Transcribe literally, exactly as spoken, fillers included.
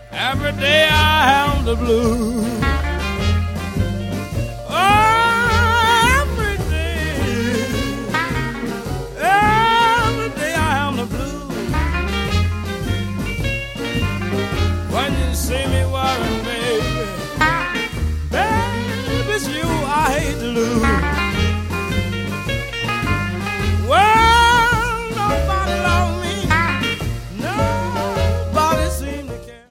Every day I have the blues. Oh, every day, every day I have the blues. When you see me